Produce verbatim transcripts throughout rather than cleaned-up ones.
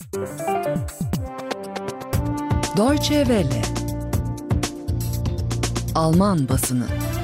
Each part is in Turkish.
Deutsche Welle. Alman basını.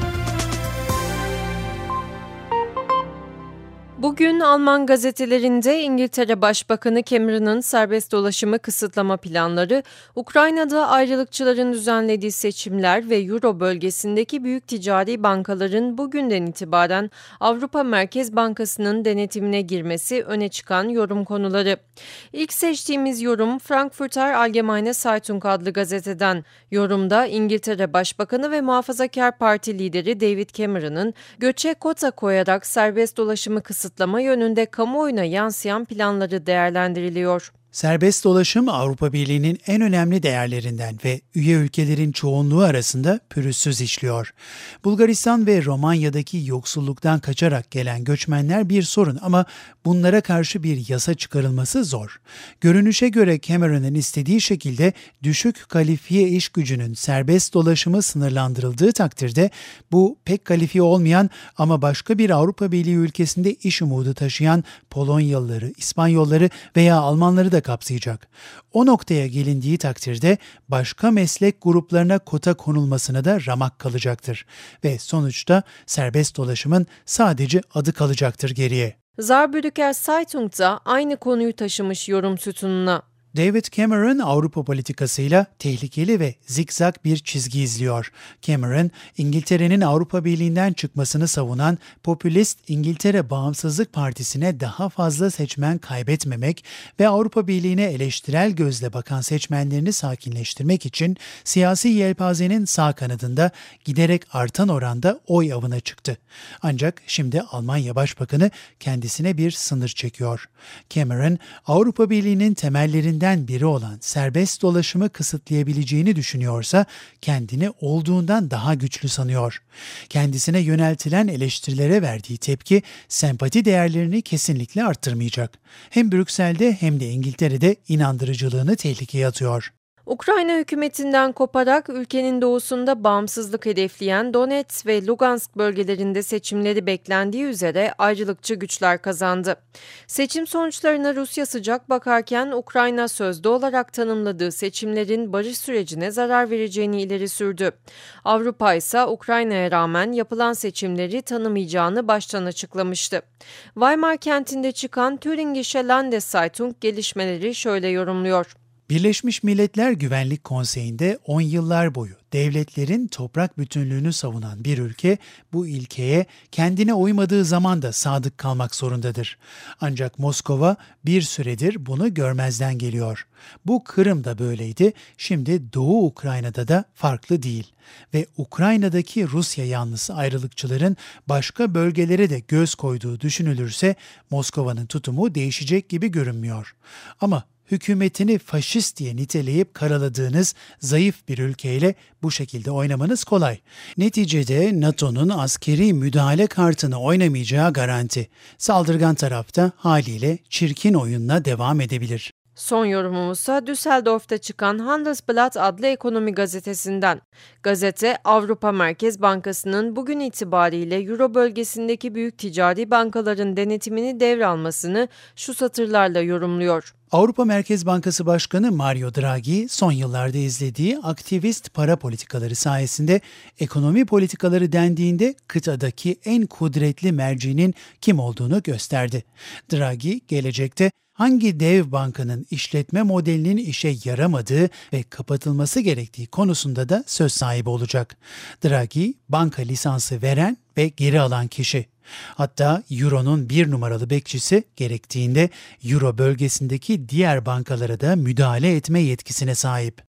Bugün Alman gazetelerinde İngiltere Başbakanı Cameron'ın serbest dolaşımı kısıtlama planları, Ukrayna'da ayrılıkçıların düzenlediği seçimler ve Euro bölgesindeki büyük ticari bankaların bugünden itibaren Avrupa Merkez Bankası'nın denetimine girmesi öne çıkan yorum konuları. İlk seçtiğimiz yorum Frankfurter Allgemeine Zeitung adlı gazeteden. Yorumda İngiltere Başbakanı ve Muhafazakar Parti lideri David Cameron'ın göçe kota koyarak serbest dolaşımı kısıtlama yönünde kamuoyuna yansıyan planları değerlendiriliyor. Serbest dolaşım Avrupa Birliği'nin en önemli değerlerinden ve üye ülkelerin çoğunluğu arasında pürüzsüz işliyor. Bulgaristan ve Romanya'daki yoksulluktan kaçarak gelen göçmenler bir sorun ama bunlara karşı bir yasa çıkarılması zor. Görünüşe göre Cameron'ın istediği şekilde düşük kalifiye iş gücünün serbest dolaşımı sınırlandırıldığı takdirde bu pek kalifiye olmayan ama başka bir Avrupa Birliği ülkesinde iş umudu taşıyan Polonyalıları, İspanyolları veya Almanları da kapsayacak. O noktaya gelindiği takdirde başka meslek gruplarına kota konulmasına da ramak kalacaktır ve sonuçta serbest dolaşımın sadece adı kalacaktır geriye. Saarbrücker Zeitung da aynı konuyu taşımış yorum sütununa. David Cameron Avrupa politikasıyla tehlikeli ve zikzak bir çizgi izliyor. Cameron, İngiltere'nin Avrupa Birliği'nden çıkmasını savunan popülist İngiltere Bağımsızlık Partisi'ne daha fazla seçmen kaybetmemek ve Avrupa Birliği'ne eleştirel gözle bakan seçmenlerini sakinleştirmek için siyasi yelpazenin sağ kanadında giderek artan oranda oy avına çıktı. Ancak şimdi Almanya Başbakanı kendisine bir sınır çekiyor. Cameron, Avrupa Birliği'nin temellerinden biri olan serbest dolaşımı kısıtlayabileceğini düşünüyorsa kendini olduğundan daha güçlü sanıyor. Kendisine yöneltilen eleştirilere verdiği tepki sempati değerlerini kesinlikle arttırmayacak. Hem Brüksel'de hem de İngiltere'de inandırıcılığını tehlikeye atıyor. Ukrayna hükümetinden koparak ülkenin doğusunda bağımsızlık hedefleyen Donetsk ve Lugansk bölgelerinde seçimleri beklendiği üzere ayrılıkçı güçler kazandı. Seçim sonuçlarına Rusya sıcak bakarken Ukrayna sözde olarak tanımladığı seçimlerin barış sürecine zarar vereceğini ileri sürdü. Avrupa ise Ukrayna'ya rağmen yapılan seçimleri tanımayacağını baştan açıklamıştı. Weimar kentinde çıkan Thüringische Landeszeitung gelişmeleri şöyle yorumluyor. Birleşmiş Milletler Güvenlik Konseyi'nde on yıllar boyu devletlerin toprak bütünlüğünü savunan bir ülke bu ilkeye kendine uymadığı zaman da sadık kalmak zorundadır. Ancak Moskova bir süredir bunu görmezden geliyor. Bu Kırım'da böyleydi, şimdi Doğu Ukrayna'da da farklı değil. Ve Ukrayna'daki Rusya yanlısı ayrılıkçıların başka bölgelere de göz koyduğu düşünülürse Moskova'nın tutumu değişecek gibi görünmüyor. Ama hükümetini faşist diye niteleyip karaladığınız zayıf bir ülkeyle bu şekilde oynamanız kolay. Neticede NATO'nun askeri müdahale kartını oynamayacağı garanti. Saldırgan tarafta haliyle çirkin oyunla devam edebilir. Son yorumumuzsa Düsseldorf'ta çıkan Handelsblatt adlı ekonomi gazetesinden. Gazete, Avrupa Merkez Bankası'nın bugün itibariyle Euro bölgesindeki büyük ticari bankaların denetimini devralmasını şu satırlarla yorumluyor. Avrupa Merkez Bankası Başkanı Mario Draghi son yıllarda izlediği aktivist para politikaları sayesinde ekonomi politikaları dendiğinde kıtadaki en kudretli mercinin kim olduğunu gösterdi. Draghi gelecekte hangi dev bankanın işletme modelinin işe yaramadığı ve kapatılması gerektiği konusunda da söz sahibi olacak. Draghi, banka lisansı veren ve geri alan kişi. Hatta Euro'nun bir numaralı bekçisi gerektiğinde Euro bölgesindeki diğer bankalara da müdahale etme yetkisine sahip.